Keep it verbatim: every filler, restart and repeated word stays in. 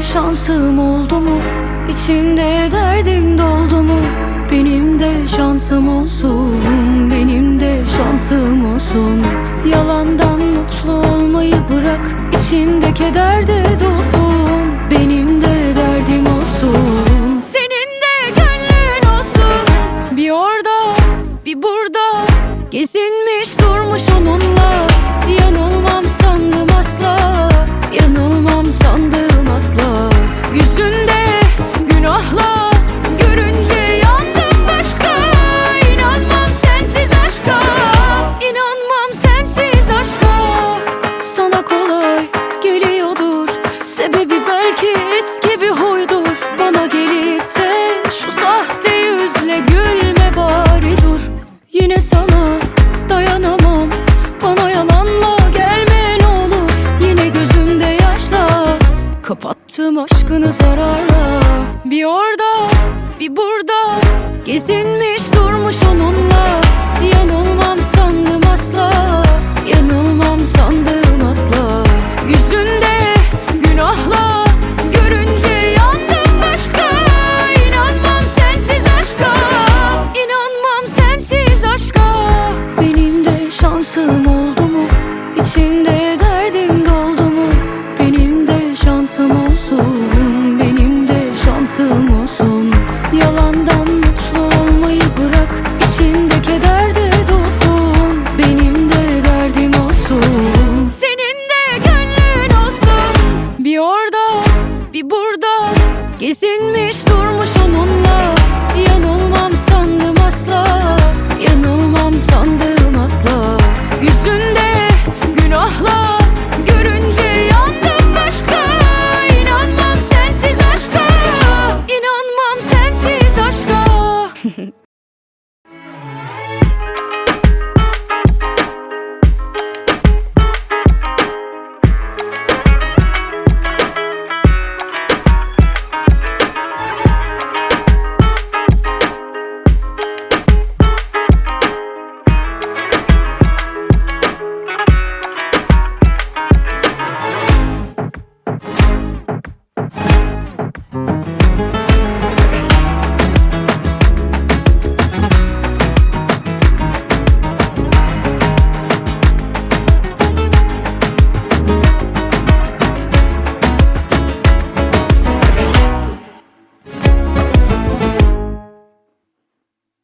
şansım oldu mu? İçimde derdim doldu mu? Benim de şansım olsun, benim de şansım olsun. Yalandan mutlu olmayı bırak, içinde keder de dolsun. Benim de derdim olsun, senin de gönlün olsun. Bir orada, bir burada, gezinmiş durmuş onunla. Yanılmam sandım asla, yanılmam sandım asla. Yüzünde günahla görünce yandım başka. İnanmam sensiz aşka, inanmam sensiz aşka. Sana kolay geliyordur, sebebi belki eski bir huydur. Bana gelip de şu sahte yüzle gülme bari dur. Yine sana dayanamam, bana yalanla gelme ne olur. Yine gözümde yaşla kapattım aşkını zararla. Bir orada, bir burada, gezinmiş durmuş onunla. Yanılmam sandım asla, yanılmam sandım asla. Yüzünde günahla görünce yandım başka. İnanmam sensiz aşka, inanmam sensiz aşka. Benim de şansım oldu mu? İçimde derdim doldu mu? Benim de şansım olsun, benim de şansım olsun. Yalandan mutlu olmayı bırak, içinde keder de dolsun. Benim de derdim olsun, senin de gönlün olsun. Bir orada, bir burada, gezinmiş durmuş onun.